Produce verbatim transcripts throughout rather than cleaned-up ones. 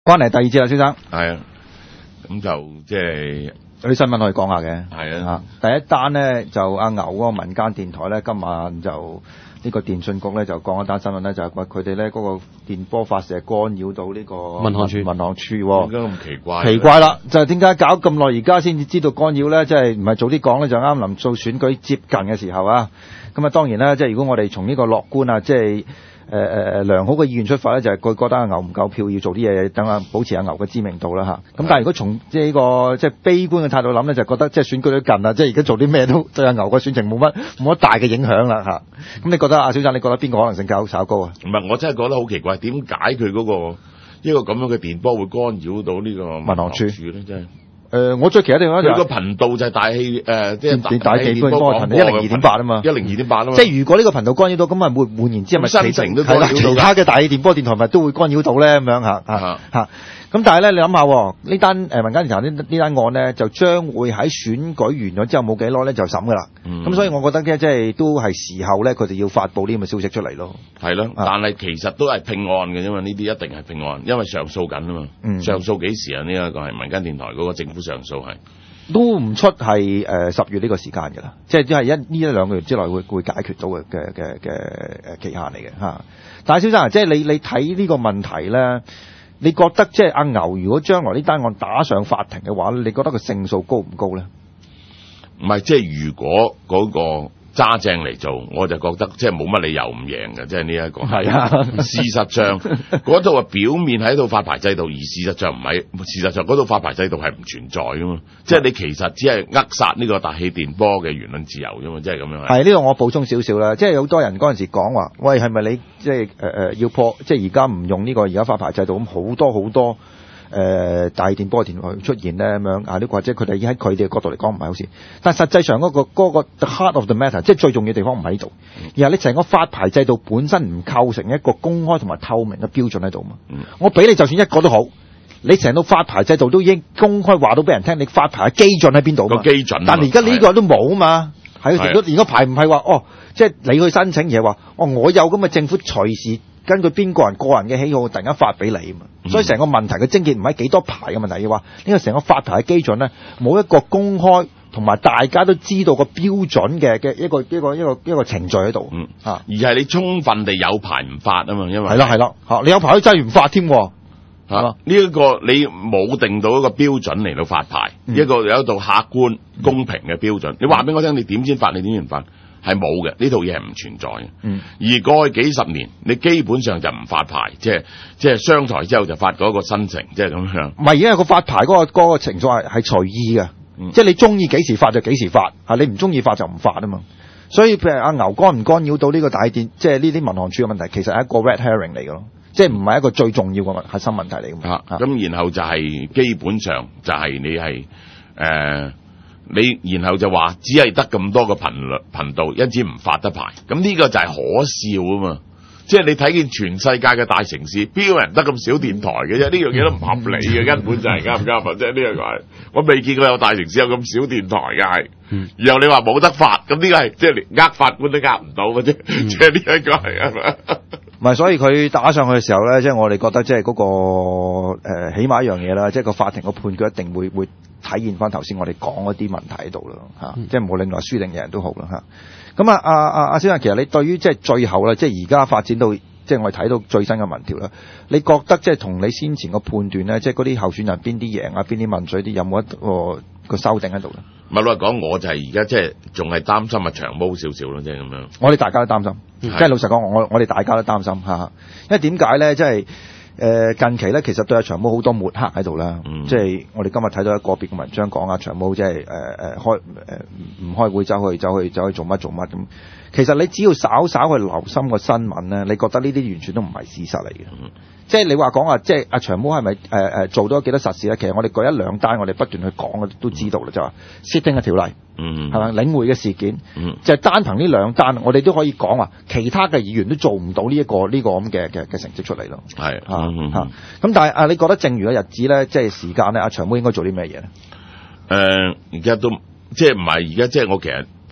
關嚟第二節啦，先生。 係啊，咁就即係有啲新聞可以講下嘅。 係啊， 第一單咧就阿牛嗰個民間電台咧，今晚就呢個電訊局咧就講一單新聞咧，就係話佢哋咧嗰個電波發射干擾到呢個民航處。 民航處喎。 點解咁奇怪？ 奇怪啦，就係點解搞咁耐，而家先至知道干擾咧？即係唔係早啲講咧，就啱臨做選舉接近嘅時候啊。咁啊，當然啦，即係如果我哋從呢個樂觀啊，即係。誒誒誒良好嘅意願出發咧，就係佢覺得阿牛唔夠票，要做啲嘢，等阿保持阿牛嘅知名度啦嚇。咁但係如果從即係呢個即係悲觀嘅態度諗咧，就覺得即係選舉都近啦，即係而家做啲咩都對阿牛嘅選情冇乜冇乜大嘅影響啦嚇。咁你覺得阿小生，你覺得邊個可能性較稍高啊？ 唔係，我真係覺得好奇怪，點解佢嗰個一個咁樣嘅電波會干擾到呢個民航處咧？真係。 誒、呃，我最奇嘅地方就係、是、個頻道就係大氣誒，即、呃、係大， 大氣電波頻道一零二點八啊嘛， 一零二點八啊嘛。 即係如果呢個頻道干擾到，咁咪換換言之係咪新城都干擾到？ 其他嘅大氣電波電台咪都會干擾到咧？咁樣嚇嚇嚇。咁但係咧，你諗下呢單誒民間電台呢呢單案咧，就將會喺選舉完咗之後冇幾耐咧就審噶啦。咁、嗯、所以我覺得咧，即係都係時候咧，佢哋要發布呢咁嘅消息出嚟咯。係咯，但係其實都係聘案嘅，因為呢啲一定係聘案，因為上訴緊啊嘛。嗯、上訴幾時啊？呢、這、一個係民間電台嗰個政府上訴係都唔出係誒十月呢個時間㗎啦，即係都係一呢一兩個月之內會會解決到嘅嘅嘅嘅誒期限嚟嘅嚇。但係小生啊，即係你你睇呢個問題咧。你覺得即係阿牛，如果將來呢單案打上法庭嘅話，你覺得個勝數高唔高咧？ 唔係，即係如果嗰個揸正嚟做，我就覺得即係冇乜理由唔贏嘅，即係呢一個。係啊，事實上嗰度係表面喺度發牌制度，而事實上唔係。事實上嗰度發牌制度係唔存在噶嘛，即係你其實只係扼殺呢個大氣電波嘅言論自由啫嘛，即係咁樣。係呢個我補充少少啦，即係好多人嗰陣時講話，喂係咪你即係誒誒要破，即係而家唔用呢個而家發牌制度咁好多好多。誒、呃、大電波電台出現咧咁樣啊，呢或者佢哋已經喺佢哋嘅角度嚟講唔係好事，但係實際上嗰、嗰個嗰、嗰個 the heart of the matter， 即係最重要嘅地方唔喺呢度，而係你成個發牌制度本身唔構成一個公開同埋透明嘅標準喺度嘛。嗯、我俾你就算一個都好，你成個發牌制度都已經公開話到俾人聽，你發牌嘅基準喺邊度嘛？ 個基準， 但係而家呢個都冇啊嘛。係如果而家牌唔係話哦，即係你去申請而係話哦，我有咁嘅政府隨時。根據邊個人個人嘅喜好，突然間發俾你啊嘛，嗯、所以成個問題嘅症結唔係幾多牌嘅問題，要話呢個成個發牌嘅基準咧，冇一個公開同埋大家都知道個標準嘅嘅一個一個一個一個程序喺度，嗯啊， 而係你充分地有牌唔發啊嘛，因為係啦係啦嚇，你有牌都真係唔發添喎， 嚇呢一個你冇定到一個標準嚟到發牌，嗯、一個有一道客觀公平嘅標準，嗯、你話俾我聽，你點先發，你點先發？係冇嘅，呢套嘢係唔存在嘅。嗯，而過去幾十年，你基本上就唔發牌，即係即係上台之後就發嗰個申請，即係咁樣。唔係， 而家個發牌嗰、嗰個嗰個情況係係隨意嘅，嗯、即係你中意幾時發就幾時發，嚇你唔中意發就唔發啊嘛。所以譬如阿牛干唔干擾到呢個大電，即係呢啲民航處嘅問題，其實係一個 red herring 嚟嘅咯，即係唔係一個最重要嘅核心問題嚟嘅。嚇、 嗯，咁、啊、然後就係基本上就係你係誒。呃你然後就話只係得咁多個頻率頻道，因此唔發得牌。咁呢個就係可笑啊嘛！即係你睇見全世界嘅大城市，邊有人得咁少電台嘅啫？呢樣嘢都唔合理嘅，根本就係啱唔啱啊？即係呢樣係我未見過有大城市有咁少電台嘅係。嗯、然後你話冇得發，咁呢個係即係連呃法官都呃唔到嘅啫。即係呢一個係啊嘛。 唔係，所以佢打上去嘅時候咧，即係我哋覺得即係嗰個誒、呃，起碼一樣嘢啦，即係個法庭個判決一定會會體現翻頭先我哋講嗰啲問題喺度咯嚇，嗯、即係無論話輸定贏都好啦嚇。咁啊，阿阿阿小生，其實你對於即係最後咧，即係而家發展到即係我哋睇到最新嘅民調啦，你覺得即係同你先前個判斷咧，即係嗰啲候選人邊啲贏啊，邊啲問水啲，有冇一個一個修正喺度咧？ 唔係老實講，我就係而家即係仲係擔心啊長毛少少咯，即係咁樣。 我哋大家都擔心，即係老實講，我我哋大家都擔心嚇，因為點解咧？即係。誒、呃、近期咧，其實對阿長毛好多抹黑喺度啦，嗯、即係我哋今日睇到一個別嘅文章講阿長毛即係誒誒開誒唔開會走去走去走去做乜做乜咁。其實你只要稍稍去留心個新聞咧，你覺得呢啲完全都唔係事實嚟嘅。嗯、即係你話講話，即係阿長毛係咪誒誒做咗幾多實事咧？其實我哋舉一兩單，我哋不斷去講嘅都知道啦，就話 sitting 嘅條例，係咪、嗯、領會嘅事件，嗯、就係單憑呢兩單，我哋都可以講話，其他嘅議員都做唔到呢、這、一個呢、這個咁嘅嘅嘅成績出嚟咯。係嚇嚇，咁但係啊，你覺得剩餘嘅日子咧，即係時間咧，阿長毛應該做啲咩嘢咧？ 誒，而家都即係唔係而家，即係我其實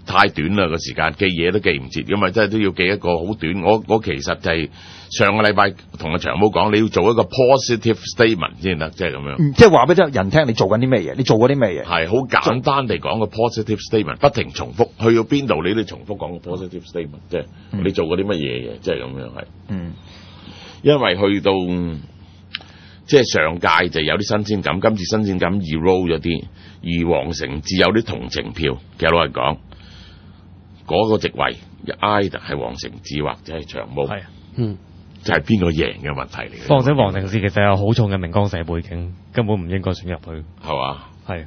太短啦個時間，記嘢都記唔切，咁啊真係都要記一個好短。我我其實就係上個禮拜同阿長毛講，你要做一個 positive statement 先得，即係咁樣。 嗯、即係話俾人聽，你做緊啲咩嘢？你做過啲咩嘢？ 係好簡單地講個 positive statement，不停重複，去到邊度你都重複講個 positive statement，即係、嗯、你做過啲乜嘢嘅，即係咁樣係。嗯，因為去到即係上屆就有啲新鮮感，今次新鮮感 erode 咗啲，而黃成智有啲同情票。其實老實講，嗰、那個席位 either 係黃成智或者係長毛，係啊，嗯，就係邊個贏嘅問題嚟嘅。 況且黃成智其實有好重嘅明光社背景，根本唔應該選入去， 係嘛？ 係。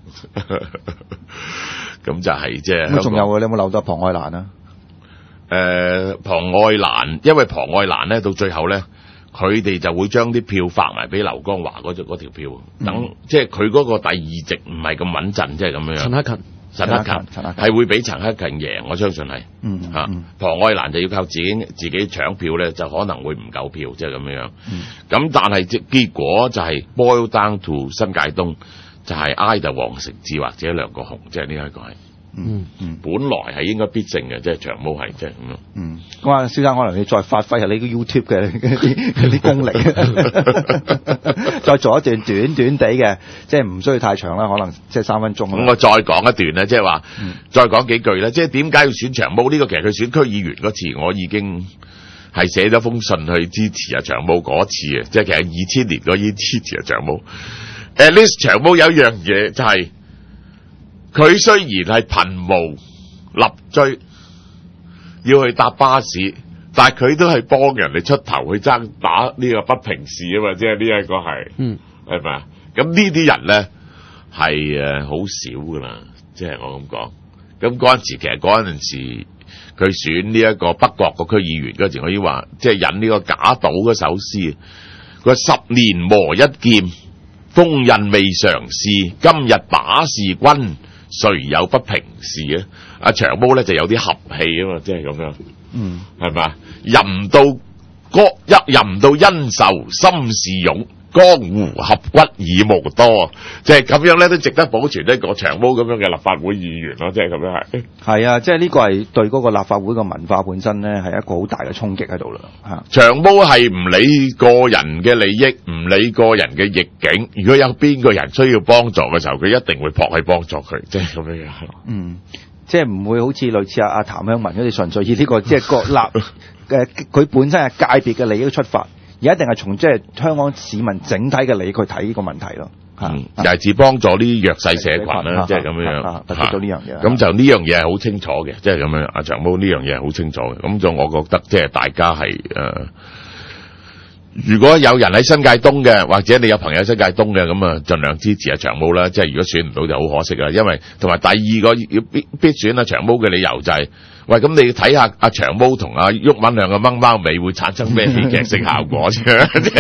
咁就係即係。 咁仲有嘅，你有冇留到龐愛蘭啊？ 誒、呃，龐愛蘭，因為龐愛蘭咧到最後咧。佢哋就會將啲票發埋俾劉江華嗰隻嗰條票，等、嗯、即係佢嗰個第二席唔係咁穩陣，即係咁樣。陳克勤，陳克勤係會俾陳克勤贏，我相信係。嗯嚇，龐愛蘭就要靠自己自己搶票咧，就可能會唔夠票，即係咁樣。咁、嗯、但係即結果就係 boil down to 新界東，就係 either 黃成智或者梁國雄，即係呢一個係。嗯嗯，本來係應該必勝嘅，即係長毛係即係咁樣。嗯，咁啊，蕭生可能你再發揮下你個 YouTube 嘅啲啲功力，再做一段短短地嘅，即係唔需要太長啦，可能即係三分鐘。咁我再講一段咧，即係話，再講幾句咧，即係點解要選長毛？呢、這個其實佢選區議員嗰次，我已經係寫咗封信去支持啊長毛嗰次啊，即係其實二千年嗰啲支持啊長毛。At least 長毛有一樣嘢就係、是。佢雖然係貧無立錐，要去搭巴士，但係佢都係幫人哋出頭去爭打呢個不平事啊嘛，即係呢一個係，嗯，係咪啊？咁呢啲人咧係誒好少噶啦，即係我咁講。咁嗰陣時其實嗰陣時佢選呢一個北角個區議員嗰陣時，我已經話即係引呢個賈島嗰首詩，佢十年磨一劍，鋒刃未嘗試，今日把事君。誰有不平事啊？阿長毛咧就有啲合氣啊嘛，即係咁樣，嗯，係咪？吟到歌一吟到恩仇心事勇，江湖合骨已無多，即係咁樣咧都值得保存一個長毛咁樣嘅立法會議員咯，即係咁樣係。係啊，即係呢個係對嗰個立法會嘅文化本身咧係一個好大嘅衝擊喺度啦。嚇，長毛係唔理個人嘅利益，唔理個人嘅逆境，如果有邊個人需要幫助嘅時候，佢一定會撲去幫助佢，即係咁樣樣。嗯，即係唔會好似類似阿阿譚香文嗰啲純粹以呢個即係國立嘅佢本身係界別嘅利益出發。而一定係從即係香港市民整體嘅利益去睇呢個問題咯，嗯，尤其是幫助啲弱勢社群啦，即係咁樣樣，特別到呢樣嘢。咁就呢樣嘢係好清楚嘅，即係咁樣。阿長毛呢樣嘢係好清楚嘅，咁就我覺得即係大家係誒、呃，如果有人喺新界東嘅，或者你有朋友喺新界東嘅，咁啊盡量支持阿長毛啦。即係如果選唔到就好可惜啦，因為同埋第二個要必必選阿長毛嘅理由就係、是。喂，咁你睇下阿長毛同阿毓民兩個掹貓尾會產生咩戲劇性效果啫？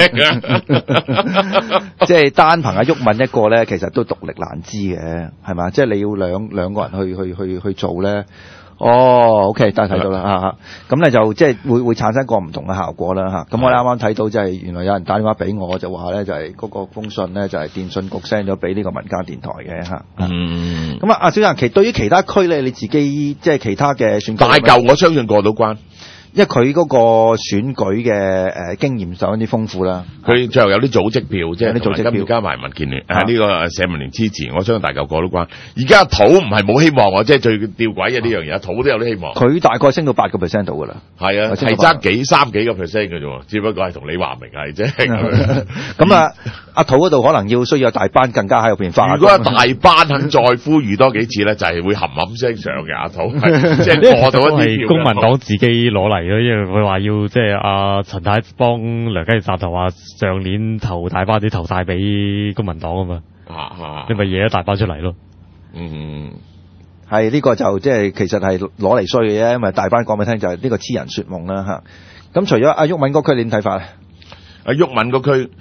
即係單憑阿毓民一個咧，其實都獨力難支嘅，係嘛？即係你要兩兩個人去去去去做咧。哦 ，OK，大家睇到啦嚇，咁咧就即係會會產生個唔同嘅效果啦嚇。咁我哋啱啱睇到就係原來有人打電話俾我，就話咧就係嗰個封信咧就係電訊局 send 咗俾呢個民間電台嘅嚇。嗯。咁啊，阿小生，其對於其他區咧，你自己即係其他嘅選舉，大嚿我相信過到關。因為佢嗰個選舉嘅誒、呃、經驗上啲豐富啦，佢最後有啲組織票，即係啲組織票加埋民建聯喺呢個社民連支持，我相信大嚿過到關。而家土唔係冇希望喎，即係最吊詭嘅呢樣嘢，土都有啲希望。佢大概升到八個 percent 到㗎啦，係啊，係爭幾三幾個 percent 嘅啫，只不過係同李華明係啫。咁啊，阿土嗰度可能要需要有大班更加喺入邊發。如果大班肯再呼籲多幾次咧，就係、是、會冚冚聲上嘅阿土，即係過到一啲票。公民黨自己攞嚟。因為佢話要即係阿陳太幫梁家傑集頭話上年投大班啲投晒俾公民黨啊嘛，啊啊你咪惹一大班出嚟咯。嗯，係呢、這個就即係其實係攞嚟衰嘅啫，因為大班講俾你聽就係呢個痴人說夢啦嚇。咁除咗阿毓民嗰區，你點睇法咧？阿毓民嗰區。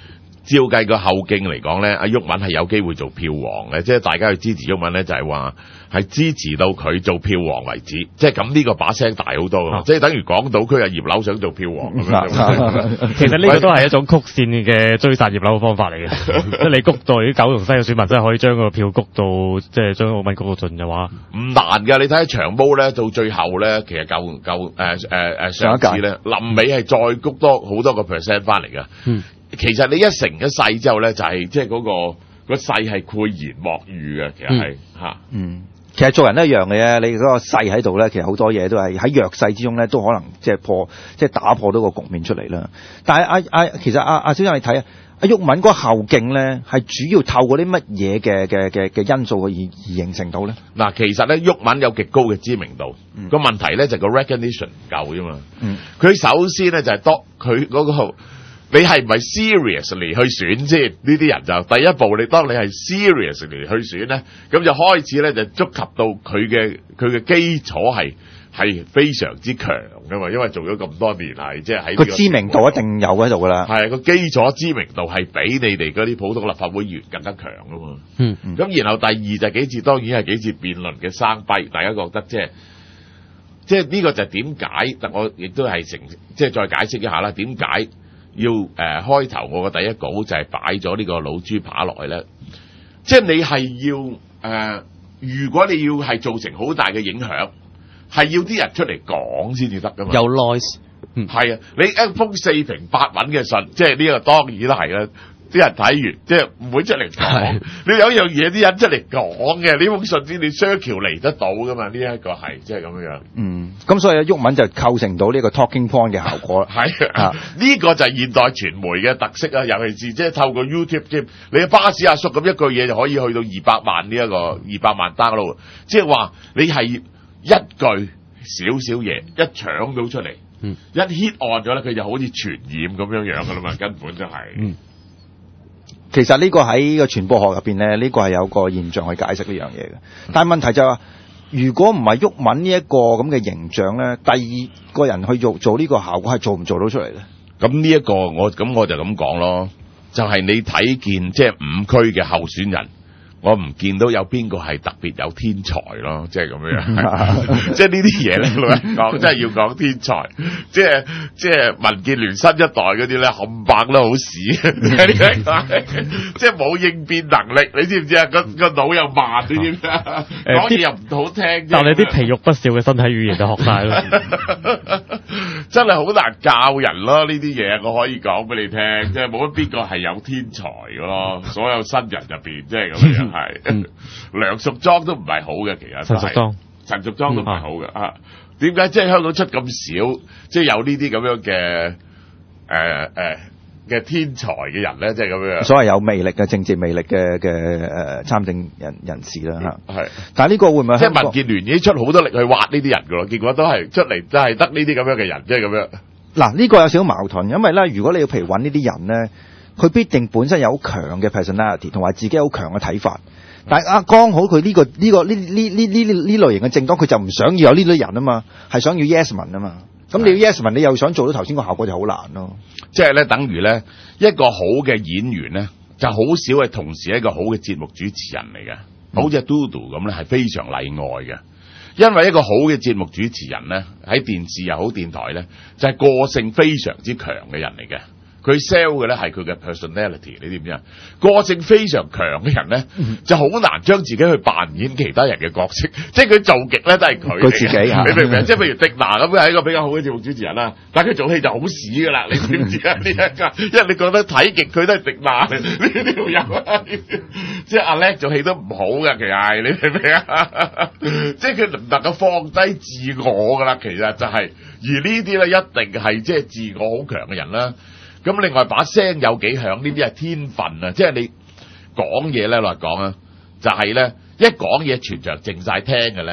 照計個後勁嚟講咧，阿毓民係有機會做票王嘅，即係大家去支持毓民咧，就係話係支持到佢做票王為止，即係咁呢個把聲大好多㗎，即係等於港島區啊葉劉想做票王咁樣。 其實呢個都係一種曲線嘅追殺葉劉嘅方法嚟嘅，即係你谷到啲九龍西嘅選民真係可以將個票谷到，即係將毓民谷到盡嘅話，唔難㗎。你睇下長毛咧，到最後咧，其實夠夠誒誒誒上次咧，臨尾係再谷多好多個 percent 翻嚟㗎。嗯。其實你一成一勢之後咧，就係即係嗰個個勢係誨然莫喻嘅，其實係嚇。嗯， 其實做人都一樣嘅啫，你嗰個勢喺度咧，其實好多嘢都係喺弱勢之中咧，都可能即係破，即係打破到個局面出嚟啦。但係阿阿其實阿阿小生你睇啊，阿毓民嗰個後勁咧，係主要透過啲乜嘢嘅嘅嘅嘅因素去而而形成到咧？ 嗱，其實咧毓民有極高嘅知名度，個、嗯、問題咧就個 recognition 唔夠啫嘛。嗯，佢首先咧就係當佢嗰個。你係唔係 seriously 去選先？呢啲人就第一步，你當你係 seriously 去選咧，咁就開始咧就觸及到佢嘅佢嘅基礎係係非常之強噶嘛，因為做咗咁多年係即係喺個知名度一定有喺度噶啦。 係個基礎知名度係比你哋嗰啲普通立法會議員更加強噶嘛。嗯嗯。咁然後第二就係幾次，當然係幾次辯論嘅生弊，大家覺得即係即係呢個就點解？但我亦都係成即係再解釋一下啦，點解？要誒、呃、開頭我嘅第一稿就係擺咗呢個老豬扒落去咧，即係你係要誒、呃，如果你要係造成好大嘅影響，係要啲人出嚟講先至得噶嘛。 有 noise， 嗯，係啊，你一封四平八穩嘅信，即係呢個當然都係啦。啲人睇完即係唔會出嚟講，你有一樣嘢啲人出嚟講嘅，呢封信先你雙橋嚟得到噶嘛？呢、這、一個係即係咁樣。嗯， 咁所以毓民就構成到呢個 talking point 嘅效果啦。 係啊，呢個就係現代傳媒嘅特色啊，尤其是即係透過 YouTube 添，你嘅巴士阿叔咁一句嘢就可以去到二百萬呢、這、一個二百萬 download，即係話你係一句少少嘢一搶到出嚟，嗯，一 hit on 咗咧，佢就好似傳染咁樣樣噶啦嘛，根本就係、是。嗯。 其實呢個喺個傳播學入邊咧，呢、這個係有個現象去解釋呢樣嘢嘅。但係問題就係、是，如果唔係毓民呢一個咁嘅形象咧，第二個人去做做呢個效果係做唔做到出嚟咧？ 咁呢一個我咁我就咁講咯，就係、是、你睇見即係五區嘅候選人。我唔見到有邊個係特別有天才咯，即係咁樣，即係呢啲嘢咧，老實講真係要講天才，即係即係民建聯新一代嗰啲咧，冚唪都好屎，即係冇應變能力，你知唔知啊？個個腦又慢，你知唔知啊？講嘢又唔好聽， 但係你啲皮肉不少嘅身體語言就學晒咯， 真係好難教人咯呢啲嘢，我可以講俾你聽，即係冇乜邊個係有天才嘅咯，所有新人入邊即係咁樣。係、嗯、梁淑莊都唔係好嘅，其實陳淑莊陳淑莊都唔係好嘅啊！點解即係香港出咁少，即係有呢啲咁樣嘅誒誒嘅天才嘅人咧？即係咁樣， 所謂有魅力嘅政治魅力嘅嘅誒參政人人士啦嚇。係、嗯，但係呢個會唔會即係民建聯已經出好多力去挖呢啲人㗎咯？結果都係出嚟都係得呢啲咁樣嘅人，即係咁樣。 嗱，呢個有少少矛盾，因為咧，如果你要譬如揾呢啲人咧。佢必定本身有好強嘅 personality， 同埋自己好強嘅睇法。但係啊，剛好佢呢、呢個呢、呢個呢呢呢呢呢類型嘅政黨，佢就唔想要有呢類人啊嘛，係想要 yes man 啊嘛。咁你要 yes man，你又想做到頭先個效果就好難咯。 即係咧，等於咧一個好嘅演員咧，就好少係同時一個好嘅節目主持人嚟嘅。嗯、好似 Dodo 咁咧，係非常例外嘅。因為一個好嘅節目主持人咧，喺電視又好電台咧，就係、是、個性非常之強嘅人嚟嘅。佢 sell 嘅咧係佢嘅 personality， 你知唔知啊？個性非常強嘅人咧，嗯、就好難將自己去扮演其他人嘅角色，即係佢做極咧都係佢。 佢自己你明唔明？即係譬如迪娜咁，係一個比較好嘅節目主持人啦，但係佢做戲就好屎噶啦，你知唔知啊？呢一個，因為你覺得睇極佢都係迪娜呢條友，即係阿叻做戲都唔好嘅，其實你明唔明啊？即係佢唔能夠放低自我噶啦，其實就係、是，而呢啲咧一定係即係自我好強嘅人啦。咁另外把聲有幾響，呢啲係天分啊！即係你講嘢咧，來講啊，就係咧一講嘢全場靜晒聽嘅咧，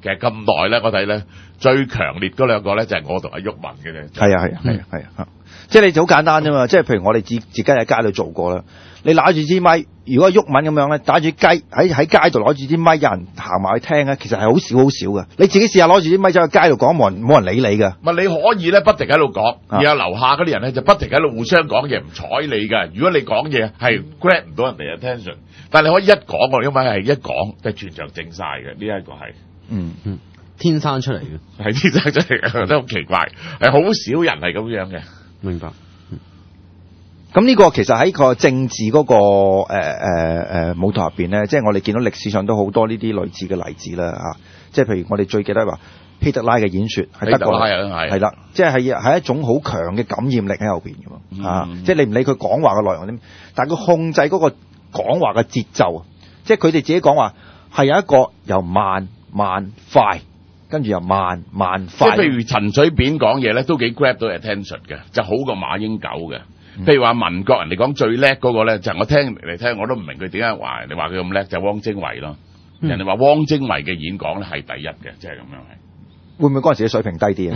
其實咁耐咧，我睇咧最強烈嗰兩個咧就係我同阿毓民嘅啫。 係啊係啊係啊係啊，即係你就好簡單啫嘛。即係譬如我哋自自己喺街度做過啦，你拿住支咪，如果毓民咁樣咧，打住雞喺喺街度攞住支咪，有人行埋去聽咧，其實係好少好少嘅。你自己試下攞住支咪走去街度講，冇人冇人理你㗎。 唔係你可以咧不停喺度講，然後樓下嗰啲人咧就不停喺度互相講嘢，唔睬你㗎。如果你講嘢係 grab 唔到人哋 attention，但係你可以一講我，因為係一講就全場靜晒嘅。呢一個係嗯嗯天生出嚟嘅， 係天生出嚟嘅，都好奇怪，係好少人係咁樣嘅。 明白。 咁呢個其實喺個政治嗰、那個誒誒誒舞台入邊咧，即係我哋見到歷史上都好多呢啲類似嘅例子啦嚇、啊。即係譬如我哋最記得話希特拉嘅演說係德國，係啦，即係係係一種好強嘅感染力喺後邊嘅喎啊！即係你唔理佢講話嘅內容點，但係佢控制嗰個講話嘅節奏，即係佢哋自己講話係有一個由慢慢快，跟住又慢慢快。 即係譬如陳水扁講嘢咧，都幾 grab 到 attention 嘅，就好過馬英九嘅。譬如話民國人哋講最叻嗰個咧，就係、我聽嚟聽我都唔明佢點解話人哋話佢咁叻，就係、汪精衛咯。嗯、人哋話汪精衛嘅演講咧係第一嘅，即係咁樣係。 會唔會嗰陣時嘅水平低啲啊？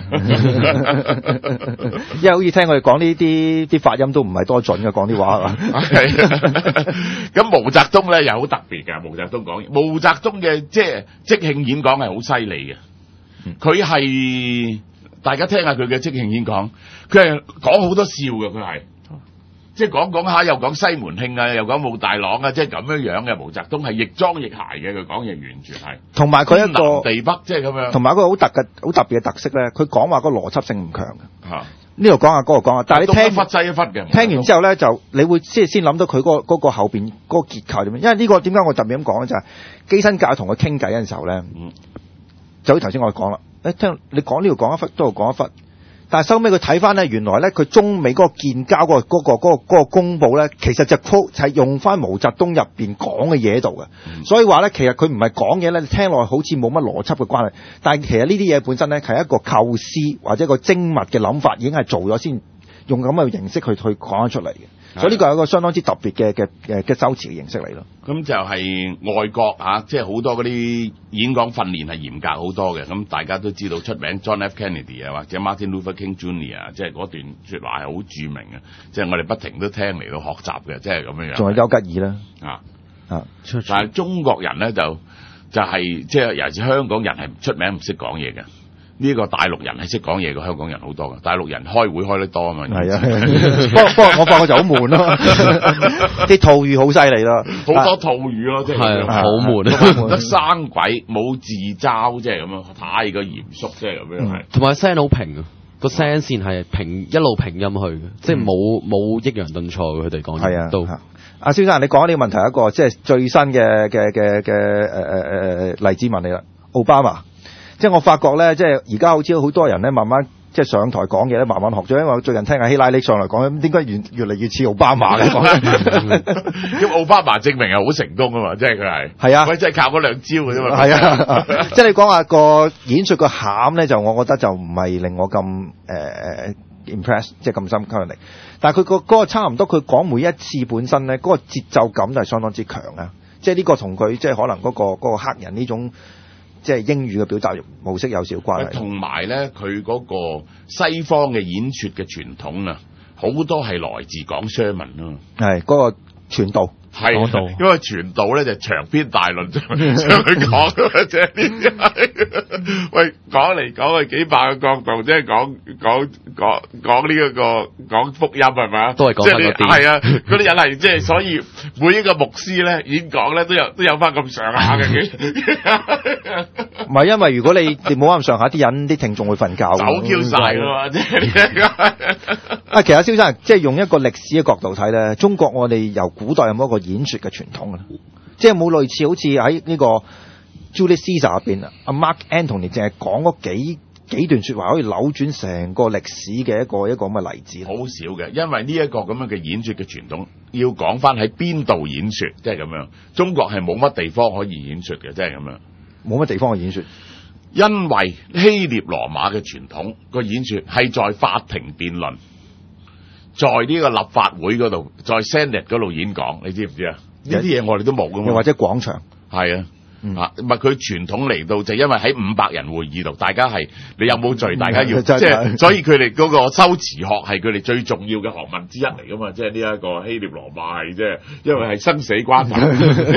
因為好似聽佢哋講呢啲啲發音都唔係多準嘅，講啲話啊。 咁毛澤東咧又好特別嘅，毛澤東講嘢，毛澤東嘅即係即興演講係好犀利嘅。佢係大家聽下佢嘅即興演講，佢係講好多笑嘅，佢係。即係講講下又講西門慶啊，又講武大郎啊，即係咁樣樣嘅。毛澤東係亦莊亦諧嘅，佢講嘢完全係。同埋佢一個南地北，即係咁樣。同埋一個好特嘅好特別嘅特色咧，佢講話個邏輯性唔強嘅。嚇！呢度講下，嗰度講下，但係你聽一忽擠一忽嘅。聽完之後咧，就你會即係先諗到佢嗰個嗰個後邊嗰個結構點樣。因為呢個點解我特別咁講咧，就係基辛格同佢傾偈嗰陣時候咧，嗯、就好似頭先我講啦。誒，聽你講呢度講一忽，嗰度講一忽。但係收尾佢睇翻咧，原來咧佢中美嗰個建交嗰、嗰個嗰、嗰個嗰、嗰個嗰個公佈咧，其實就 quote 係用翻毛澤東入邊講嘅嘢喺度嘅，嗯、所以話咧其實佢唔係講嘢咧，你聽落去好似冇乜邏輯嘅關係，但係其實呢啲嘢本身咧係一個構思或者一個精密嘅諗法，已經係做咗先用咁嘅形式去去講得出嚟嘅。所以呢個係一個相當之特別嘅嘅嘅嘅修辭嘅形式嚟咯。咁就係外國啊，即係好多嗰啲演講訓練係嚴格好多嘅。咁大家都知道出名 John F. Kennedy 啊，或者 Martin Luther King Junior 啊，即係嗰段説話係好著名嘅。即係我哋不停都聽嚟到學習嘅，即係咁樣樣。仲有丘吉爾啦，啊啊！但係中國人咧就就係即係尤其是香港人係出名唔識講嘢嘅。呢個大陸人係識講嘢嘅，香港人好多嘅。大陸人開會開得多啊嘛。係啊，不過不過我發覺就好悶咯，啲套語好犀利咯，好多套語咯，即係好悶，得生鬼冇自嘲，即係咁樣，太過嚴肅，即係咁樣係。同埋聲好平啊，個聲線係平一路平音去嘅，即係冇冇抑揚頓挫嘅。佢哋講嘢都。阿蕭生，你講呢個問題一個即係最新嘅嘅嘅嘅誒誒誒例子問你啦，奧巴馬。即係我發覺咧，即係而家好似好多人咧，慢慢即係上台講嘢咧，慢慢學咗。因為我最近聽阿希拉里上嚟講，咁點解越越嚟越似奧巴馬嘅講？咁奧巴馬證明係好成功啊嘛，即係佢係係啊，佢真係靠嗰兩招嘅啫嘛。係啊，即係你講話個演說個餡咧，就我覺得就唔係令我咁誒誒 impress，即係咁深吸引力。但係佢個嗰個差唔多，佢講每一次本身咧，嗰個節奏感就係相當之強啊。即係呢個同佢即係可能嗰個嗰個黑人呢種。即係英語嘅表達模式有少少關係，同埋咧佢嗰個西方嘅演說嘅傳統啊，好多係來自講 sermon 咯，係嗰個傳道，係因為傳道咧就長篇大論將佢講嘅啫，喂講嚟講去幾百個角度，即係講講講講呢一個講福音係咪啊？都係講翻嗰啲，係啊，嗰啲人係即係所以每一個牧師咧演講咧都有都有翻咁上下嘅。唔係，因為如果你你冇咁上下，啲人啲聽眾會瞓覺，走 Q 晒咯，即係啊，其實蕭生即係用一個歷史嘅角度睇咧，中國我哋由古代有冇一個演說嘅傳統啊？即係冇類似好似喺呢個 Julius Caesar 入邊啊，阿 Mark Antony 淨係講嗰幾幾段說話，可以扭轉成個歷史嘅一個一個咁嘅例子。好少嘅，因為呢一個咁樣嘅演說嘅傳統，要講翻喺邊度演說，即係咁樣。中國係冇乜地方可以演說嘅，即係咁樣。冇乜地方嘅演說，因為希臘羅馬嘅傳統個演說係在法庭辯論，在呢個立法會嗰度，在 Senate 嗰度演講，你知唔知啊？呢啲嘢我哋都冇噶嘛。又或者廣場，係啊， 嗯、 啊，唔係佢傳統嚟到就因為喺五百人會議度，大家係你有冇罪，大家要、嗯、即係，所以佢哋嗰個修辭學係佢哋最重要嘅學問之一嚟噶嘛，即係呢一個希臘羅馬係即係，因為係生死關頭，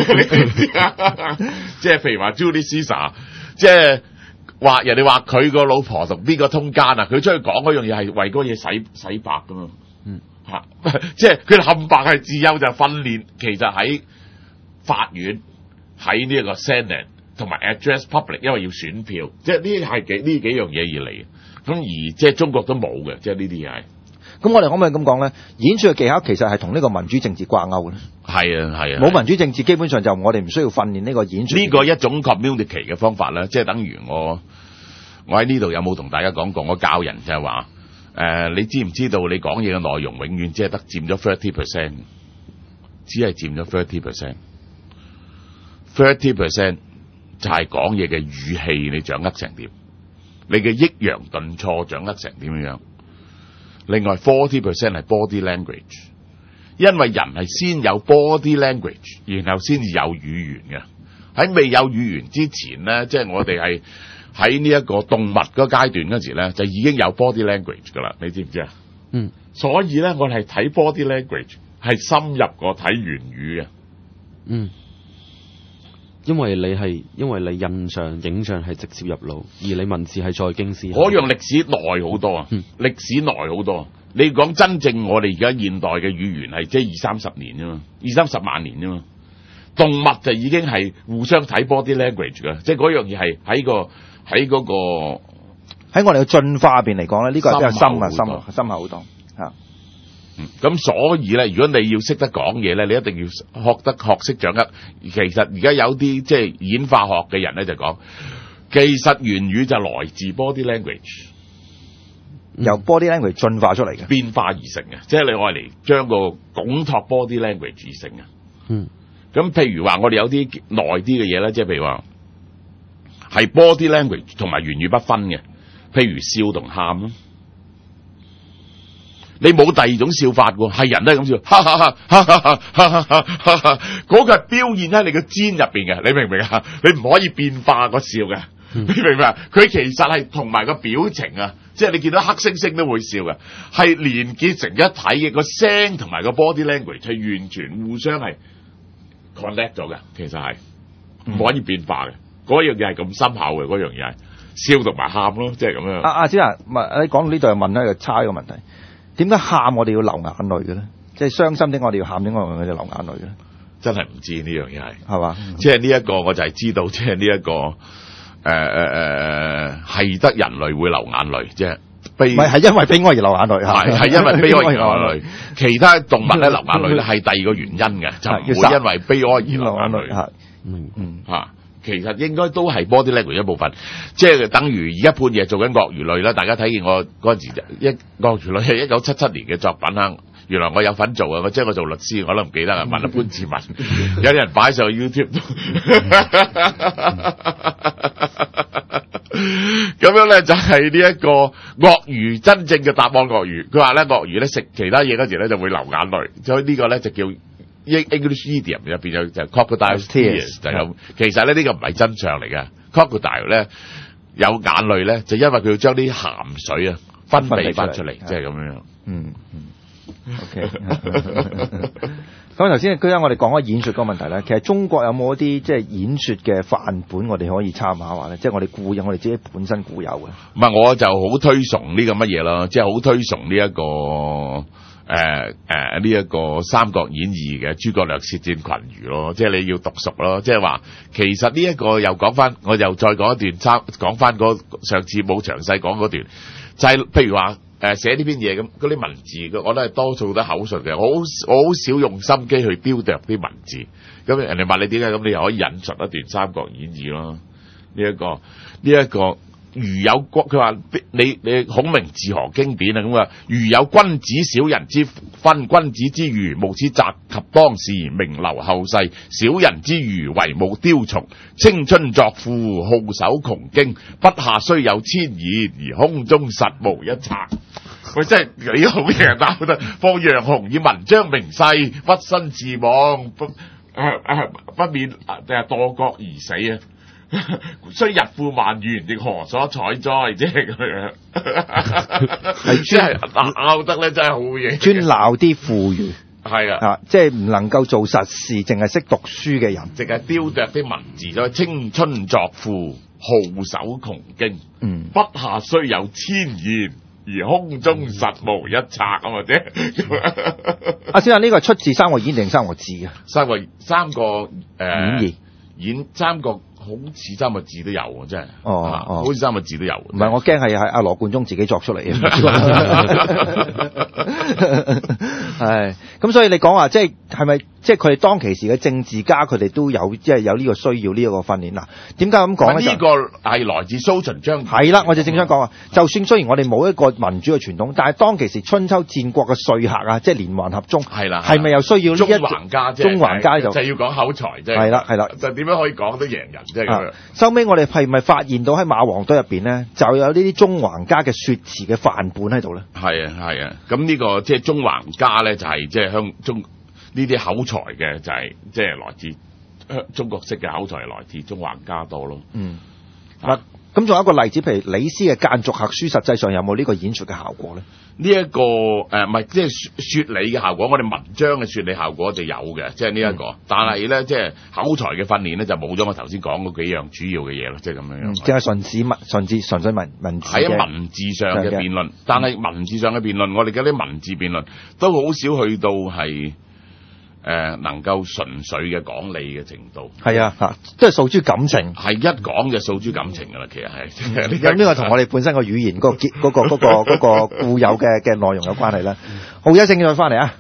即係譬如話 Julius Caesar， 即係話人哋話佢個老婆同邊個通姦啊，佢出去講嗰樣嘢係為嗰嘢洗洗白噶嘛，嗯吓、啊，即係佢哋冚白係自幼就訓練，其實喺法院。喺呢一個 Senate 同埋 address public， 因為要選票，即係呢係幾呢幾樣嘢而嚟嘅。咁而即係中國都冇嘅，即係呢啲嘢係。 咁我哋可唔可以咁講咧？演說嘅技巧其實係同呢個民主政治掛鈎嘅咧。 係啊係啊。冇民主政治基本上就我哋唔需要訓練呢個演說。 呢個一種 communicate 嘅方法咧，即係等於我我喺呢度有冇同大家講過？我教人就係話誒，你知唔知道你講嘢嘅內容永遠只係得佔咗 thirty percent， 只係佔咗 thirty percent。thirty percent 就係講嘢嘅語氣，你掌握成點？你嘅抑揚頓挫掌握成點樣？另外 forty percent 係 body language， 因為人係先有 body language， 然後先至有語言嘅。喺未有語言之前咧，即係我哋係喺呢一個動物嗰個階段嗰時咧，就已經有 body language 噶啦。你知唔知啊？ 嗯。所以咧，我哋係睇 body language 係深入過睇言語嘅。 嗯。因為你係因為你印象影像係直接入腦，而你文字係再經思考。 嗰樣歷史耐好多啊！歷、嗯、史耐好多。你講真正我哋而家現代嘅語言係即係二三十年啫嘛，二三十萬年啫嘛。動物就已經係互相睇 body language 嘅，即係嗰樣嘢係喺個喺嗰個喺我哋嘅進化入邊嚟講咧，呢、這個係比較深啊，深啊，深厚好多嚇。 咁、嗯、所以咧，如果你要識得講嘢咧，你一定要學得學識掌握。其實而家有啲即係演化學嘅人咧就講，其實言語就來自 body language，、 嗯、由 body language 進化出嚟嘅， 變化而成嘅，即係你愛嚟將個拱托 body language 而成嘅。 嗯， 咁譬如話我哋有啲耐啲嘅嘢咧，即係譬如話係 body language 同埋言語不分嘅，譬如笑同喊咯。你冇第二種笑法喎，係人都係咁笑，哈哈哈，哈哈哈，哈哈哈，嗰個係表現喺你個尖入邊嘅，你明唔明啊？你唔可以變化個笑嘅，你明唔明啊？佢其實係同埋個表情啊，即係你見到黑猩猩都會笑嘅，係連結成一體嘅，個聲同埋個 body language 係完全互相係 connect 咗嘅，其實係唔可以變化嘅，嗰樣嘢係咁深厚嘅，嗰樣嘢係笑同埋喊咯，即係咁樣。 阿阿子啊，問你講到呢度又問一個差一個問題。點解喊我哋要流眼淚嘅咧？即係傷心點我哋要喊，點解我哋流眼淚嘅咧？ 真係唔知呢樣嘢係係嘛？ 即係呢一個我就係知道，即係呢一個誒誒誒係得人類會流眼淚，即係悲。唔係係因為悲哀而流眼淚，係係因為悲哀而流眼淚。其他動物咧流眼淚咧係第二個原因嘅，就唔會因為悲哀而流眼淚。係嗯嗯嚇。其實應該都係 body language 一部分，即係等於而家半夜做緊鱷魚淚啦。大家睇見我嗰陣時一鱷魚淚係一九七七年嘅作品啦。原來我有份做啊，我即係我做律師，我都唔記得啊。問阿潘志文，有人擺上 YouTube，咁樣咧就係呢一個鱷魚真正嘅答案。鱷魚佢話咧，鱷魚咧食其他嘢嗰時咧就會流眼淚，所以呢個咧就叫。English idiom 入邊有就 crocodile tears 就有，其實咧呢個唔係真相嚟嘅。crocodile 咧有眼淚咧，就因為佢要將啲鹹水啊分泌翻出嚟，即係咁樣。 嗯嗯 ，OK。咁頭先居家我哋講開演說嗰個問題咧，其實中國有冇一啲即係演說嘅範本，我哋可以參考下咧？即係我哋固有，我哋自己本身固有嘅。 唔係，我就好推崇呢個乜嘢咯，即係好推崇呢一個。誒誒呢一個《三國演義》嘅諸葛亮舌戰群儒咯，即係你要讀熟咯，即係話其實呢一個又講翻，我又再講一段，參講翻嗰上次冇詳細講嗰段，就係、是、譬如話誒、呃、寫呢篇嘢咁，嗰啲文字我都係多數都口述嘅，我好我好少用心機去雕琢啲文字，咁人哋問你點解，咁你又可以引述一段《三國演義》咯，呢、這、一個呢一個。這個如有國，佢話你你孔明自何經典啊？咁啊，如有君子小人之分，君子之愚，無此澤及當時，名留後世。小人之愚，為武雕蟲，青春作賦，好守窮經。筆下雖有千言，而空中實無一策。喂，真係幾好嘢，鬧得放楊雄以文章名世，不身自忘。 誒誒不免誒墮國而死啊！雖日富萬元，亦何所採哉？即係咁樣，係即係拗得咧，真係好嘢。 專鬧啲富裕， 係啊， 啊，即係唔能夠做實事，淨係識讀書嘅人， 淨係雕琢啲文字，就青春作賦，號手窮經。 嗯， 筆下雖有千言，而空中實無一策啊嘛啫。 阿先生，呢個係出自《三國演義》定《三國志》啊？ 三個三個誒、呃、 演義演三個。好似三個字都有喎，真係。 哦， 啊、 哦， 好似三個字都有。 唔係，我驚係係阿羅貫中自己作出嚟嘅。係，咁所以你講話即係係咪即係佢哋當其時嘅政治家，佢哋都有即係有呢個需要呢一個訓練嗱？點解咁講咧？ 呢個係來自蘇秦張。 係啦，我就正想講啊，就算雖然我哋冇一個民主嘅傳統，但係當其時春秋戰國嘅說客啊，即係連環合縱， 係啦， 係咪又需要呢一中橫家啫？ 中橫家就就要講口才啫。 係啦，係啦， 就點樣可以講得贏人？即係咁樣。 收尾我哋係咪發現到喺馬王堆入邊咧，就有呢啲中橫家嘅說辭嘅範本喺度咧？ 係啊，係啊，咁呢個即係中橫家咧，就係即係香中呢啲口才嘅，就係即係來自中國式嘅口才，來自中橫家多咯。 嗯，嗱、啊，咁仲有一個例子，譬如李斯嘅諫逐客書，實際上有冇呢個演說嘅效果咧？ 呢、這、一個誒，唔、呃、係即係說理嘅效果，我哋文章嘅說理效果就有嘅，即係呢一個。嗯、但係咧，即係口才嘅訓練咧，就冇咗我頭先講嗰幾樣主要嘅嘢咯，即係咁樣樣。 淨係純字文，純字純粹文文字嘅。 喺文字上嘅辯論，但係文字上嘅辯論，我哋嘅啲文字辯論都好少去到係。誒、呃，能夠純粹嘅講理嘅程度， 係啊，吓，即係訴諸感情， 係一講就訴諸感情噶啦，其實係。 咁呢個同我哋本身個語言嗰個結嗰個嗰個嗰個固有嘅嘅內容有關係啦。好，一陣再翻嚟啊！